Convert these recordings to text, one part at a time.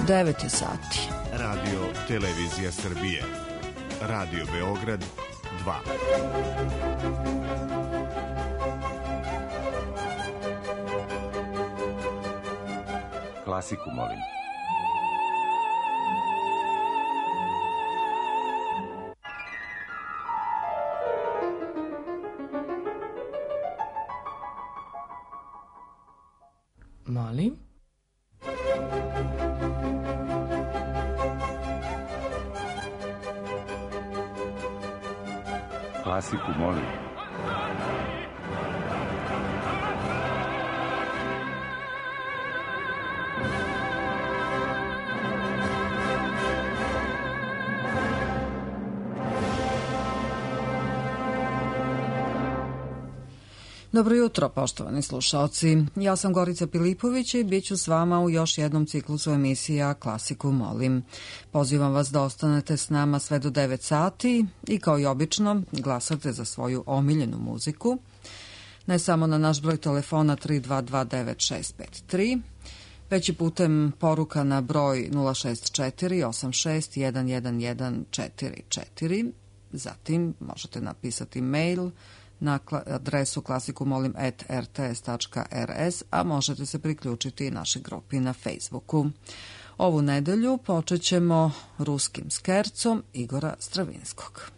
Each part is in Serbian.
9 je sati. Radio Televizija Srbije. Radio Beograd 2. Klasiku, molim. Molim? Klasiku, molim. Dobro jutro, poštovani slušalci. Ja sam Gorica Pilipović i bit ću s vama u još jednom ciklusu emisija Klasiku molim. Pozivam vas da ostanete s nama sve do 9 sati i kao i obično glasate za svoju omiljenu muziku. Ne samo na naš broj telefona 3229653, već i putem poruka na broj 064-86-11144. Zatim možete napisati mail na adresu klasikumolim@rts.rs, a možete se priključiti i našoj grupi na Facebooku. Ovu nedelju počet ćemo ruskim skercom Igora Stravinskog.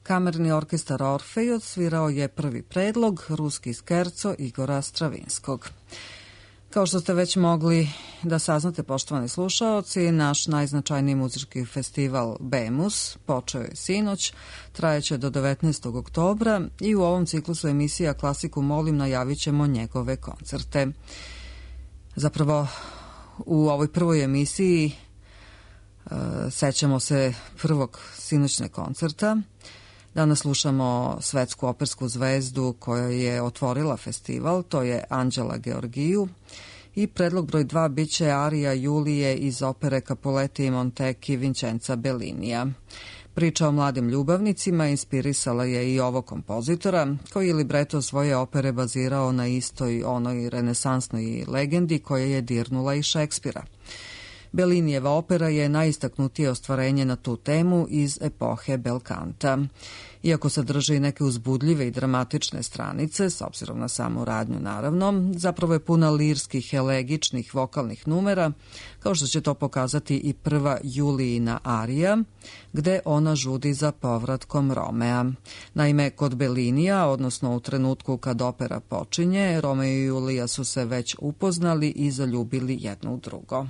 Kamerni orkestar Orfej odsvirao je prvi predlog, ruski skerco Igora Stravinskog. Kao što ste već mogli da saznate, poštovani slušaoci, naš najznačajniji muzički festival BEMUS počeo je sinoć, trajeće do 19. oktobra i u ovom ciklusu emisija Klasiku molim najavit ćemo njegove koncerte. Zapravo, u ovoj prvoj emisiji sećamo se prvog sinoćne koncerta. Danas slušamo svetsku opersku zvezdu koja je otvorila festival, to je Anđela Georgiju, i predlog broj 2 biće arija Julije iz opere Capuletti i Montecchi Vincenza Bellinija. Priča o mladim ljubavnicima inspirisala je i ovog kompozitora, koji je libreto svoje opere bazirao na istoj onoj renesansnoj legendi koja je dirnula i Šekspira. Bellinijeva opera je najistaknutije ostvarenje na tu temu iz epohe Belkanta. Iako sadrži neke uzbudljive i dramatične stranice, s obzirom na samu radnju naravno, zapravo je puna lirskih, elegičnih, vokalnih numera, kao što će to pokazati i prva Julijina arija, gde ona žudi za povratkom Romea. Naime, kod Bellinija, odnosno u trenutku kad opera počinje, Romeo i Julija su se već upoznali i zaljubili jedno u drugo.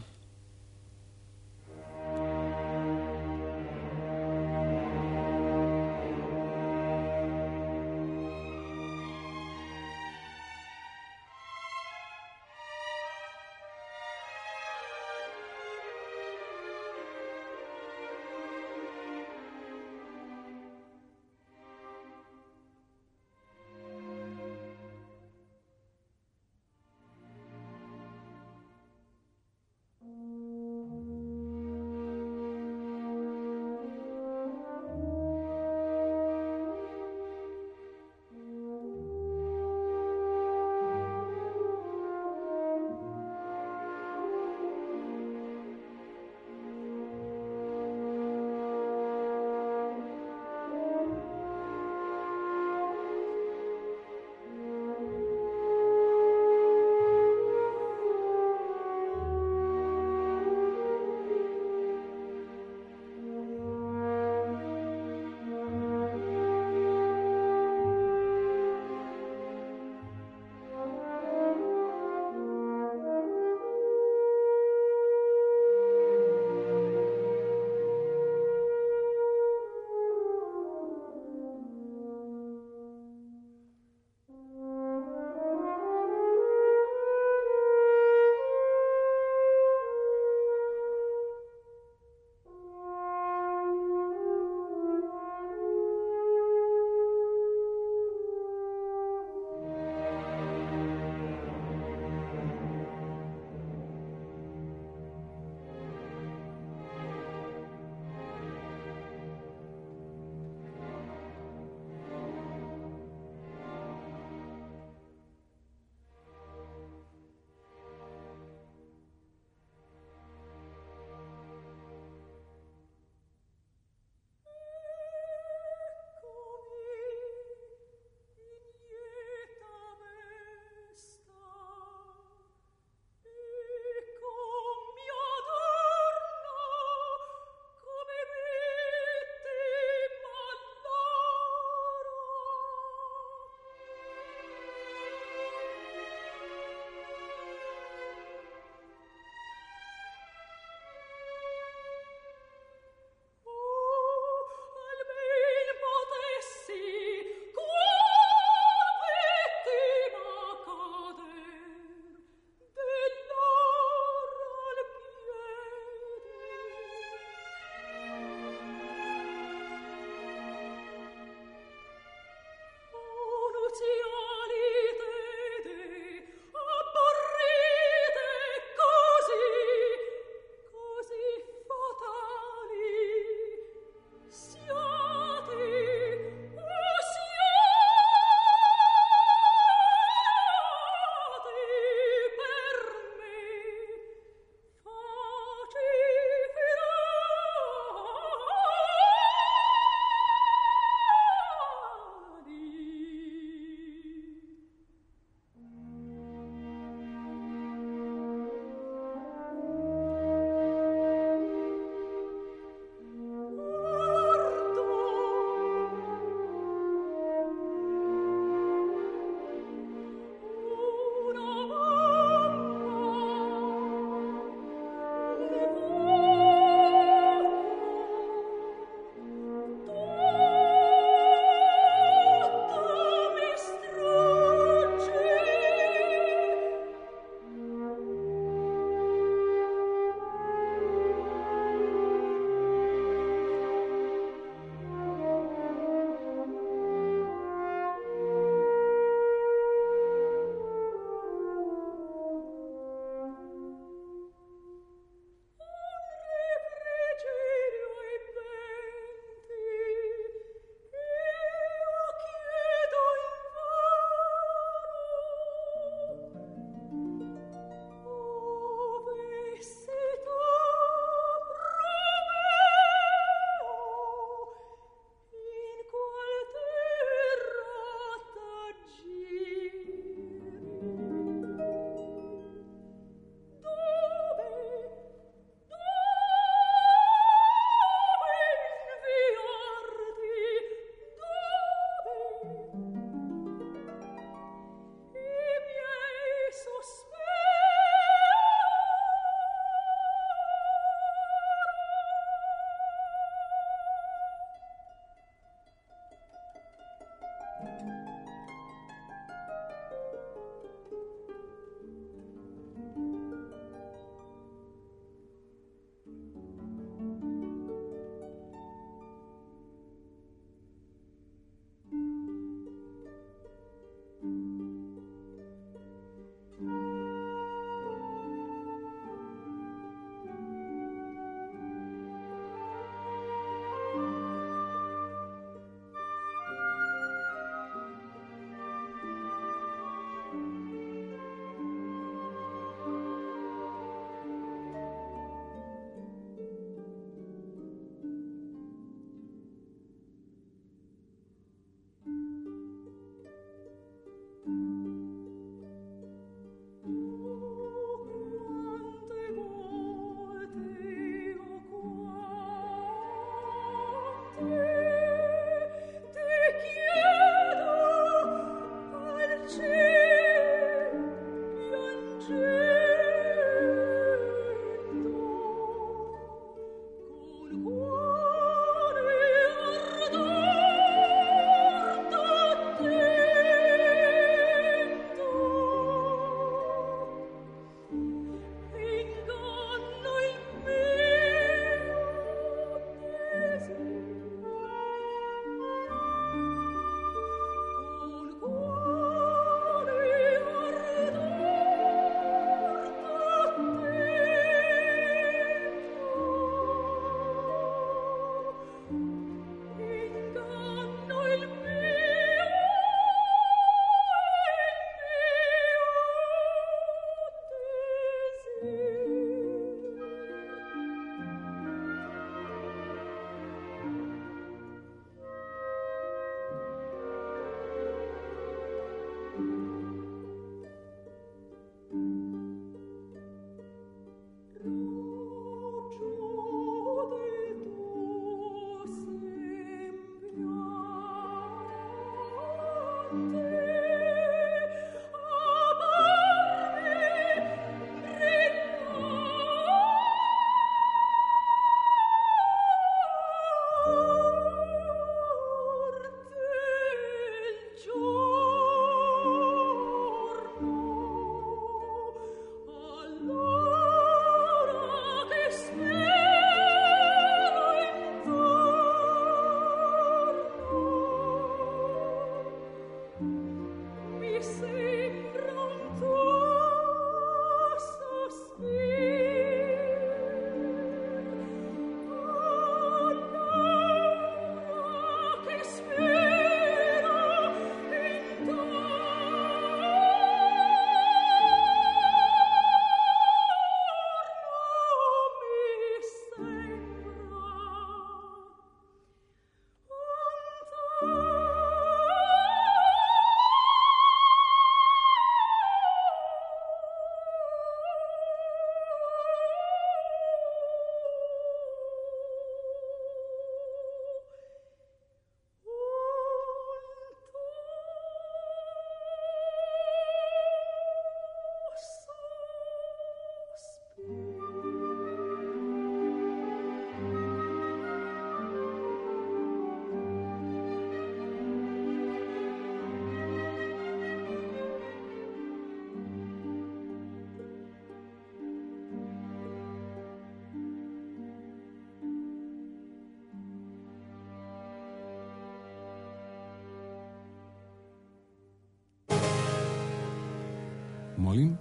Molim?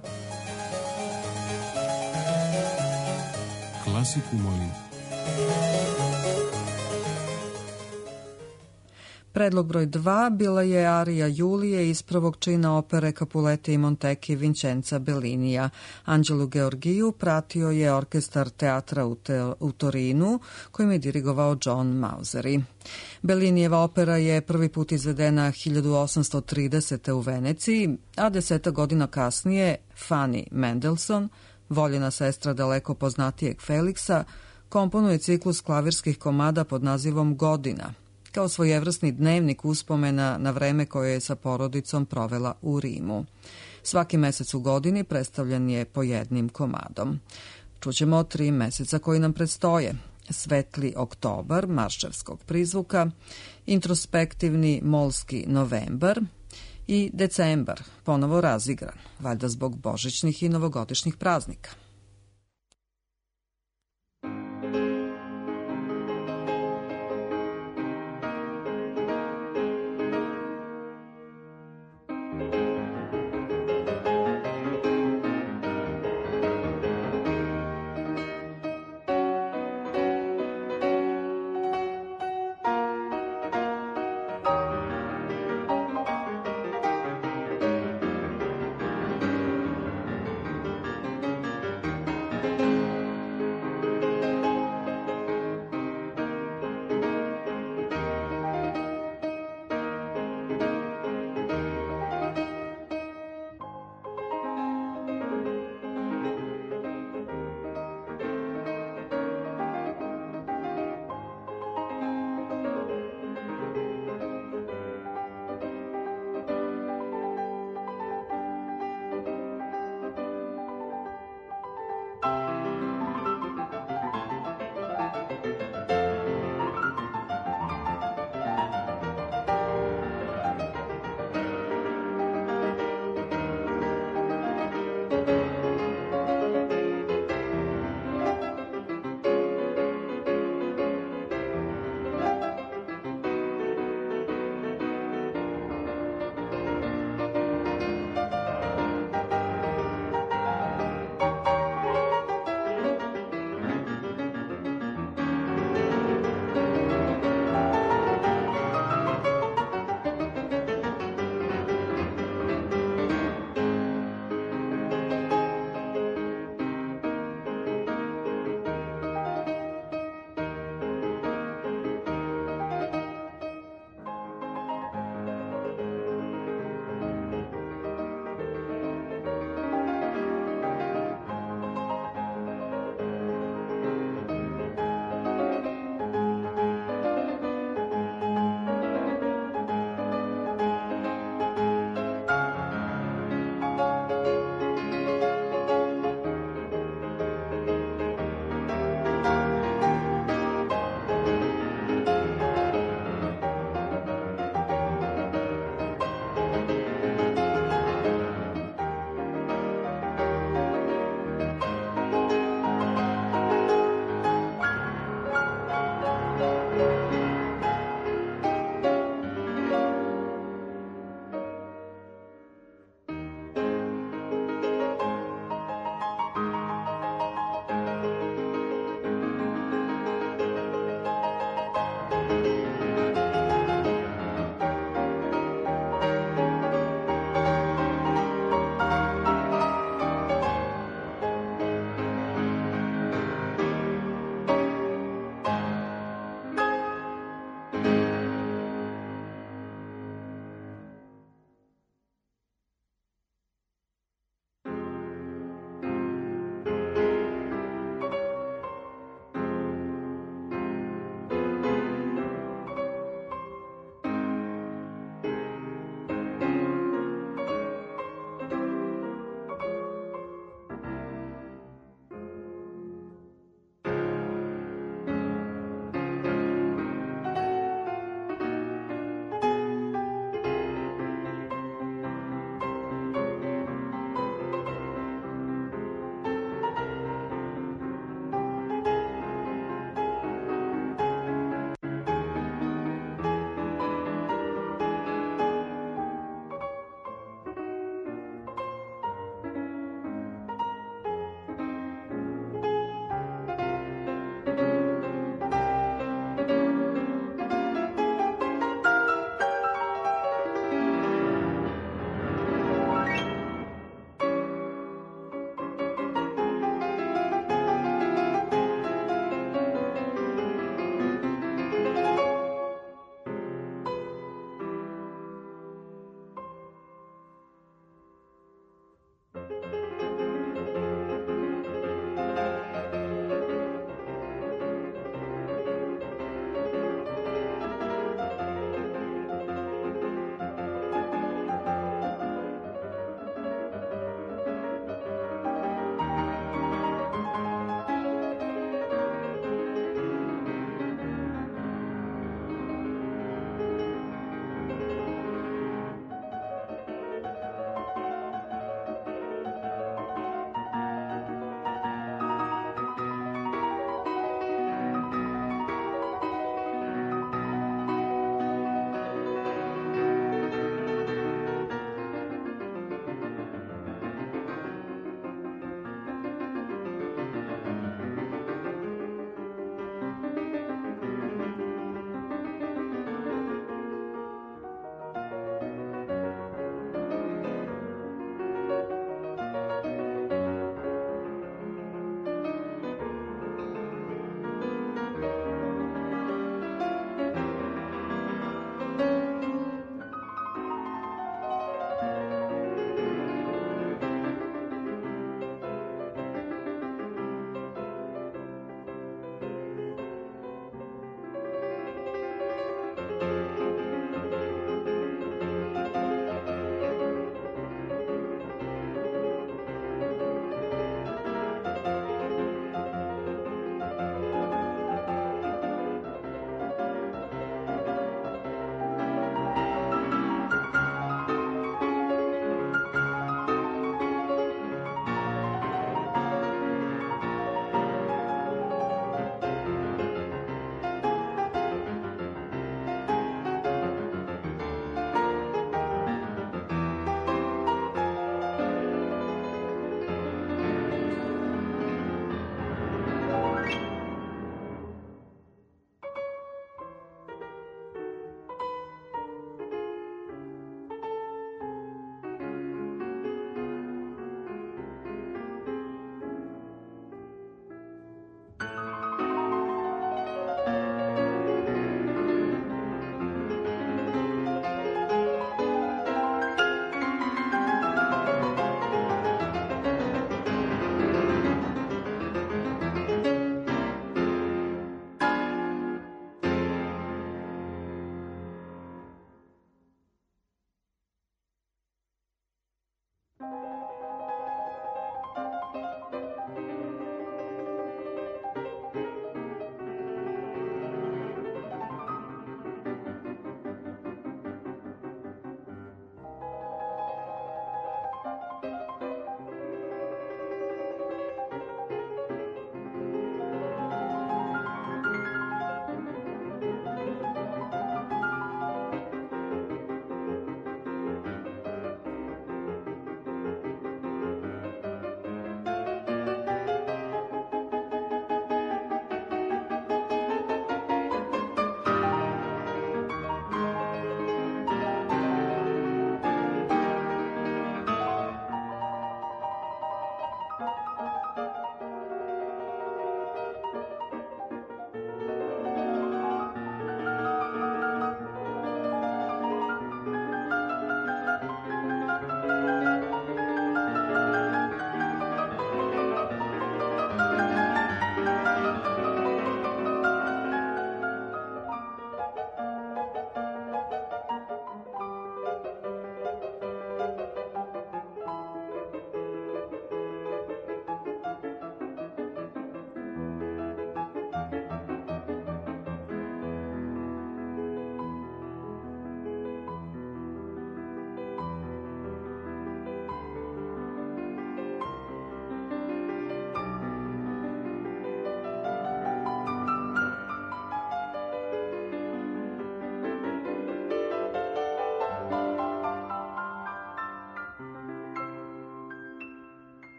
Klasiku molim. Predlog broj 2 bila je arija Julije iz prvog čina opere Capuleti i Montecchi Vincenza Bellinija. Anđelu Georgiju pratio je orkestar teatra u Torinu, kojim je dirigovao John Mauseri. Bellinijeva opera je prvi put izvedena 1830. u Veneciji, a 10 godina kasnije Fanny Mendelssohn, voljena sestra daleko poznatijeg Feliksa, komponuje ciklus klavirskih komada pod nazivom Godina, kao svojevrsni dnevnik uspomena na vreme koje je sa porodicom provela u Rimu. Svaki mesec u godini predstavljen je po jednim komadom. Čućemo 3 meseca koji nam predstoje: Svetli oktobar marševskog prizvuka, introspektivni molski novembar i decembar, ponovo razigran, valjda zbog božićnih i novogodišnjih praznika.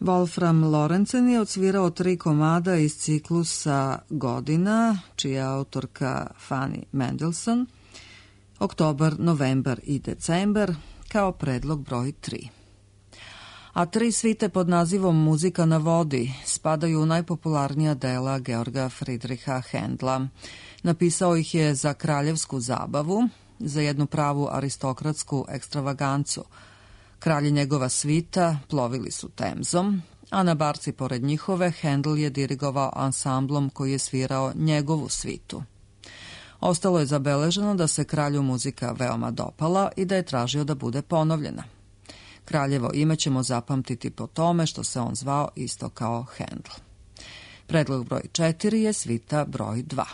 Wolfram Lorenzen je odsvirao 3 komada iz ciklusa Godina, čija je autorka Fanny Mendelssohn, Oktobar, novembar i decembar, kao predlog broj 3. A 3 svite pod nazivom Muzika na vodi spadaju u najpopularnija dela Georga Friedricha Händla. Napisao ih je za kraljevsku zabavu, za jednu pravu aristokratsku ekstravagancu. Kralj i njegova svita plovili su Temzom, a na barci pored njihove Händel je dirigovao ansamblom koji je svirao njegovu svitu. Ostalo je zabeleženo da se kralju muzika veoma dopala i da je tražio da bude ponovljena. Kraljevo ime ćemo zapamtiti po tome što se on zvao isto kao Händel. Predlog broj 4 je svita broj 2.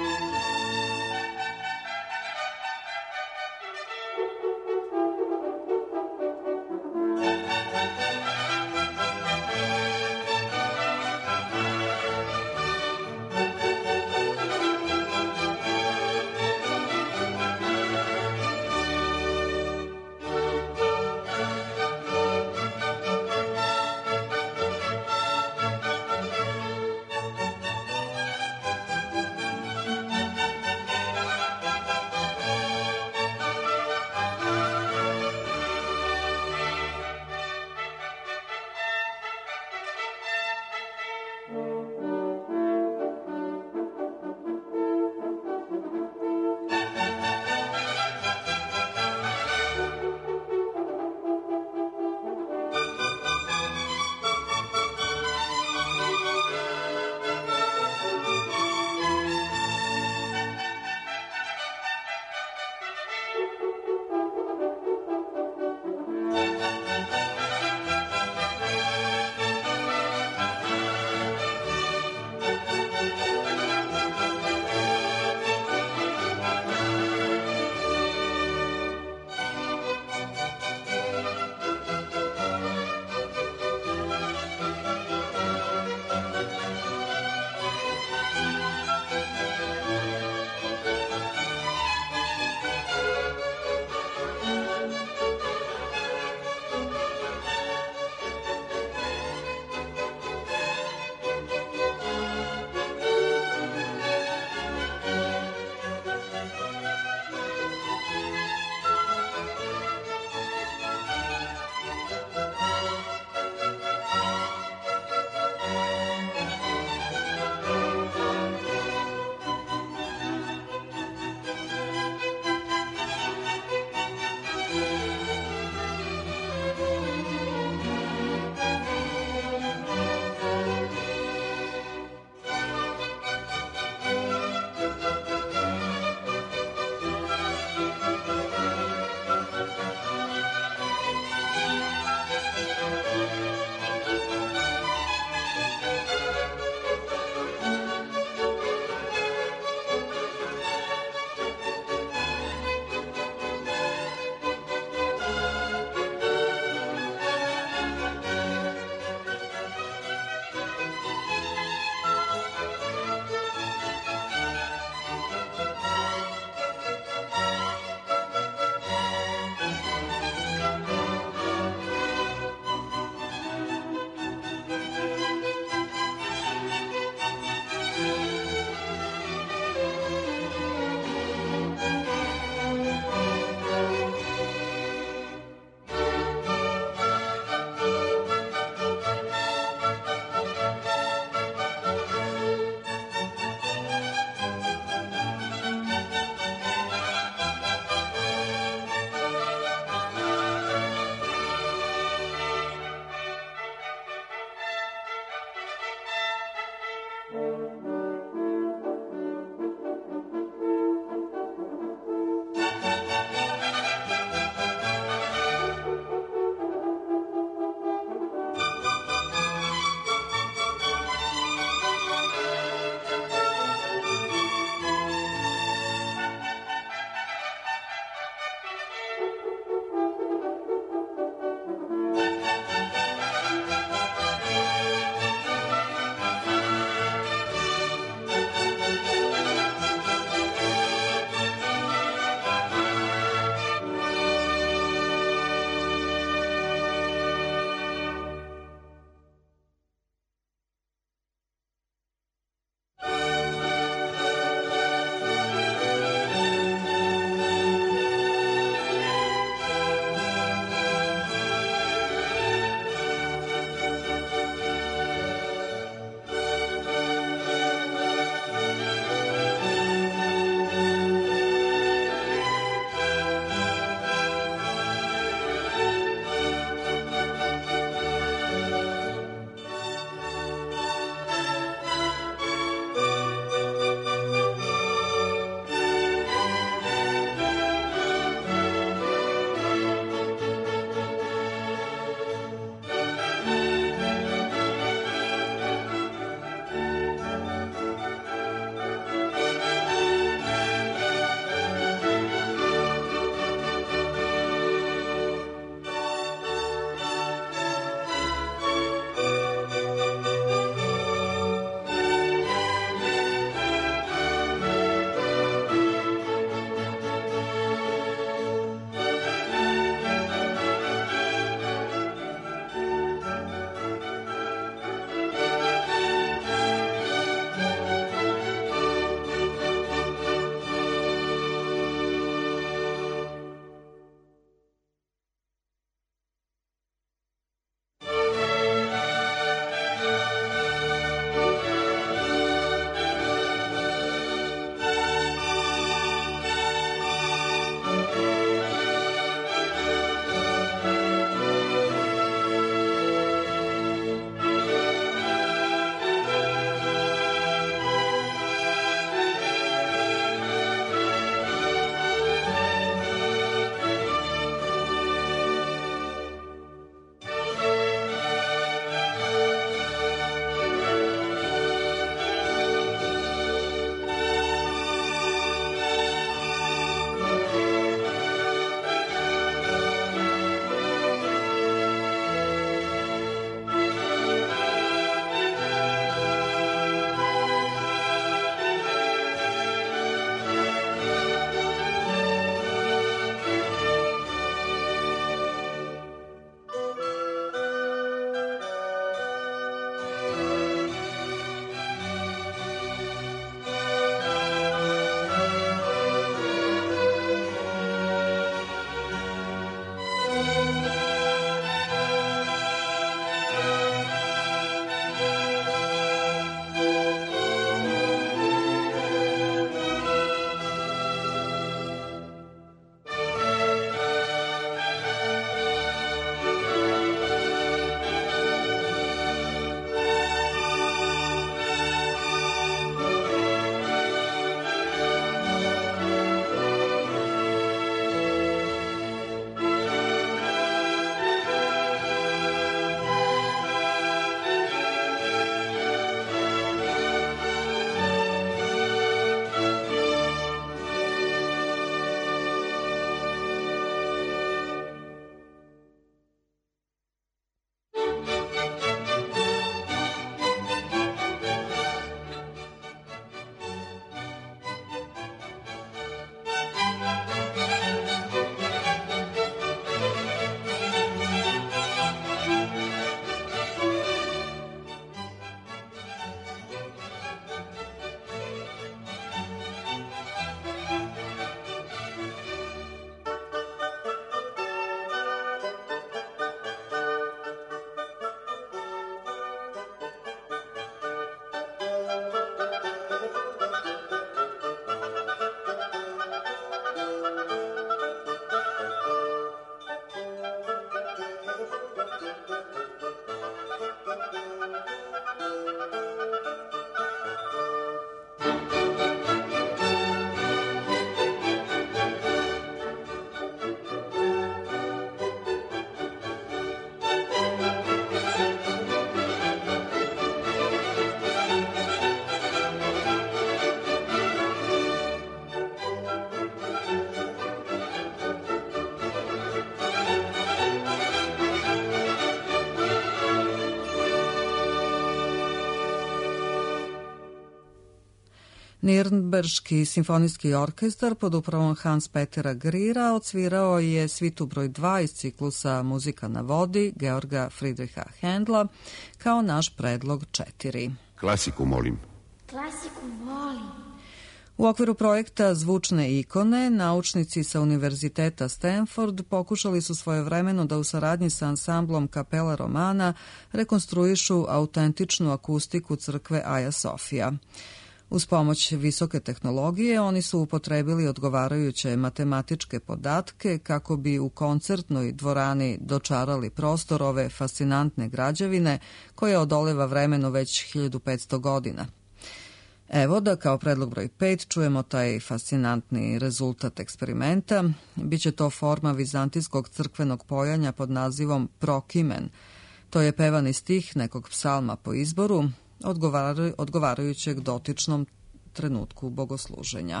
Nirnberški simfonijski orkestar pod upravom Hans Petera Grira odsvirao je svitu broj 2 iz ciklusa Muzika na vodi Georga Friedricha Händla kao naš predlog 4. Klasiku molim. Klasiku molim. U okviru projekta Zvučne ikone, naučnici sa Univerziteta Stanford pokušali su svojevremeno da u saradnji sa ansamblom Kapela Romana rekonstruišu autentičnu akustiku crkve Aja Sofija. Uz pomoć visoke tehnologije oni su upotrebili odgovarajuće matematičke podatke kako bi u koncertnoj dvorani dočarali prostor ove fascinantne građevine koja odoleva vremenu već 1500 godina. Evo da kao predlog broj 5 čujemo taj fascinantni rezultat eksperimenta. Biće to forma vizantijskog crkvenog pojanja pod nazivom Prokimen. To je pevani stih nekog psalma po izboru, odgovarajućeg dotičnom trenutku bogosluženja.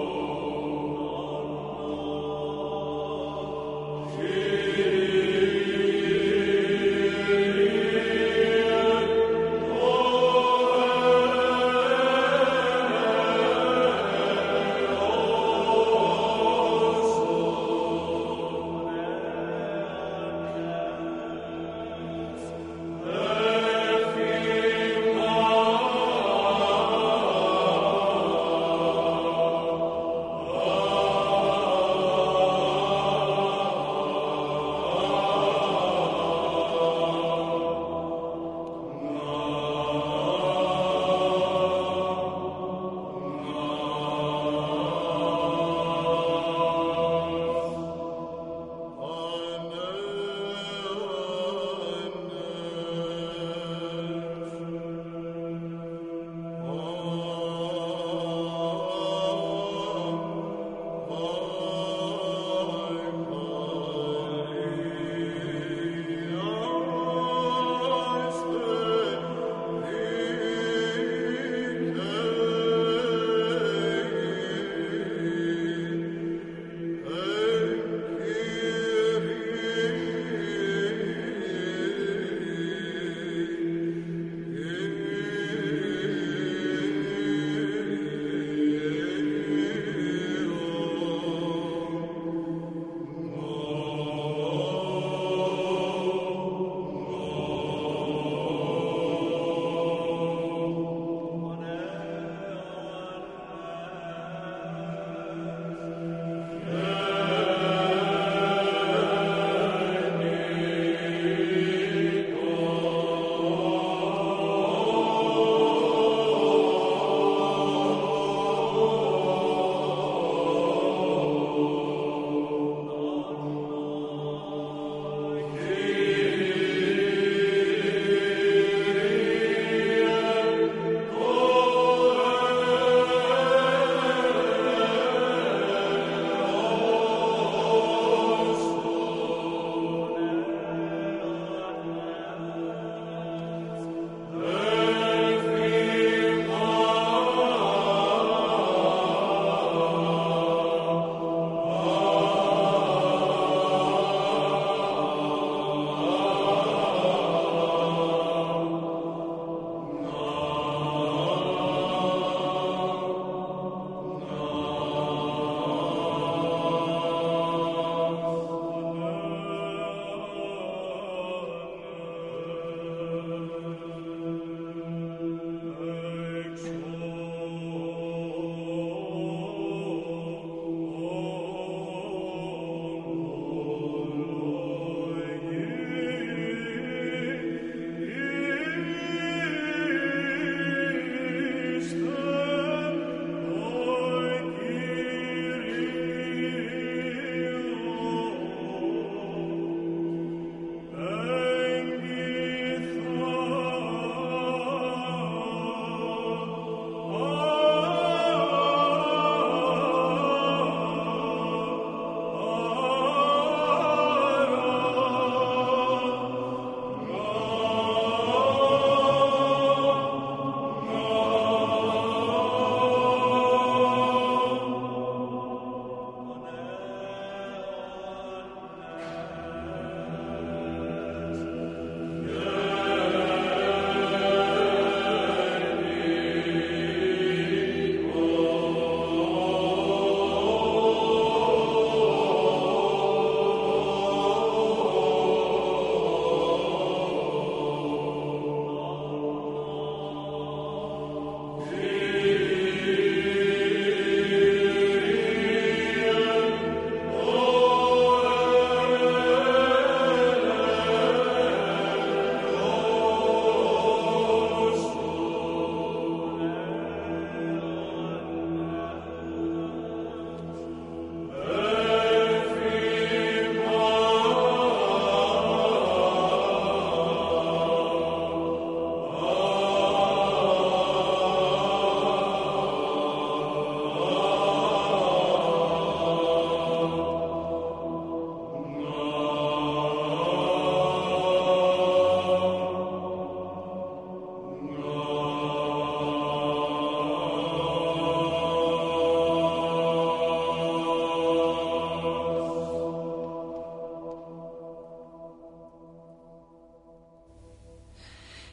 Kyrie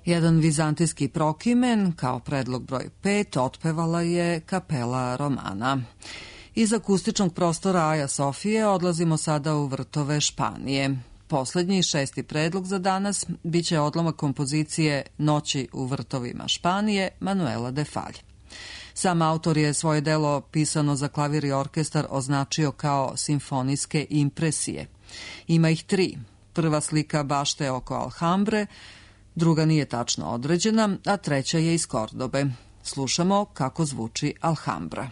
Jedan vizantijski prokimen, kao predlog broj 5, otpevala je kapela Romana. Iz akustičnog prostora Aja Sofije odlazimo sada u vrtove Španije. Poslednji i 6. predlog za danas biće odlomak kompozicije Noći u vrtovima Španije Manuela de Falla. Sam autor je svoje delo pisano za klavir i orkestar označio kao simfonijske impresije. Ima ih 3. Prva slika bašte oko Alhambre, druga nije tačno određena, a treća je iz Kordobe. Slušamo kako zvuči Alhambra.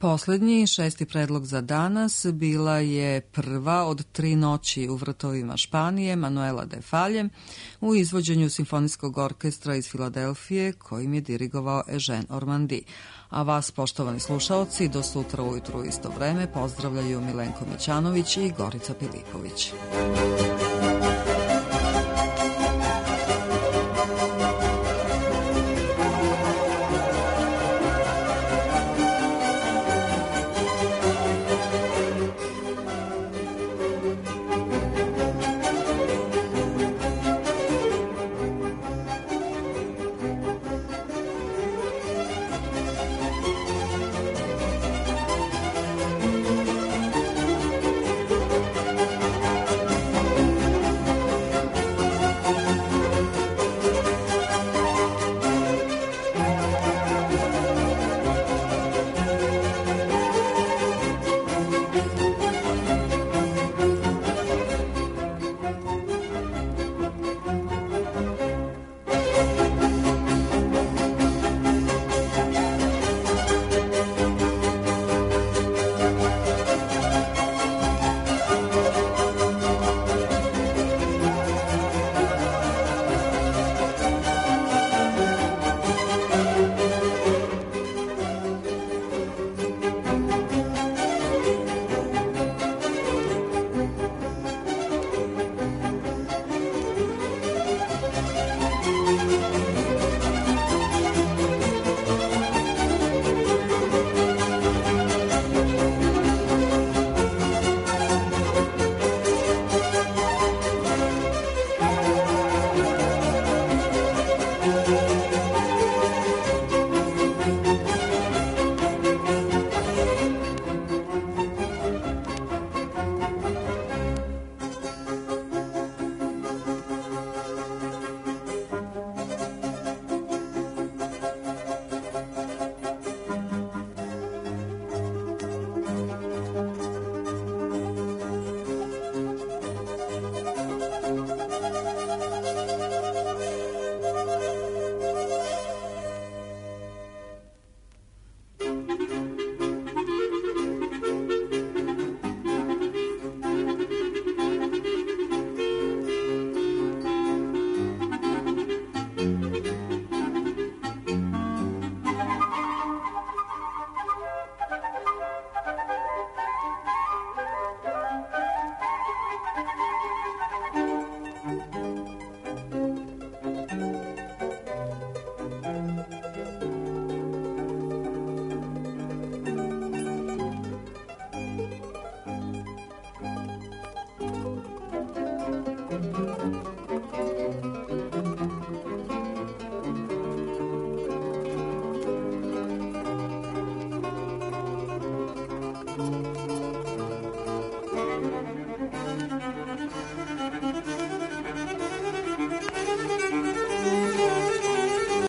Poslednji, šesti predlog za danas, bila je prva od 3 noći u vrtovima Španije Manuela de Falje u izvođenju Simfonijskog orkestra iz Filadelfije kojim je dirigovao Eugene Ormandy. A vas, poštovani slušaoci, do sutra ujutru u isto vreme pozdravljaju Milenko Mićanović i Gorica Pilipović.